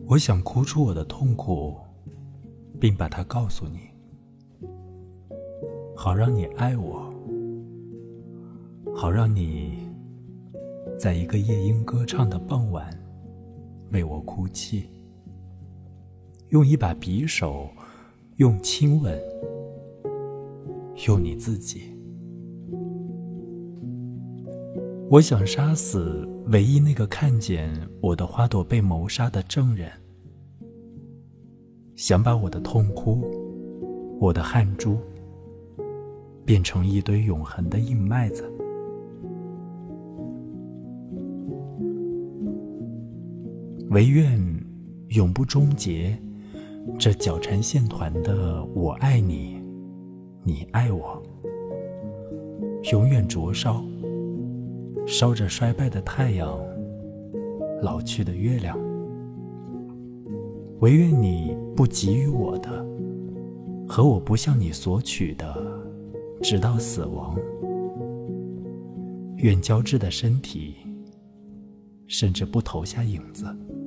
我想哭出我的痛苦，并把它告诉你，好让你爱我，好让你在一个夜莺歌唱的傍晚为我哭泣，用一把匕首，用亲吻，用你自己。我想杀死唯一那个看见我的花朵被谋杀的证人，想把我的痛哭，我的汗珠，变成一堆永恒的硬麦子。唯愿永不终结这绞缠线团的我爱你，你爱我，永远灼烧，烧着衰败的太阳，老去的月亮。唯愿你不给予我的，和我不向你索取的，直到死亡。愿交织的身体，甚至不投下影子。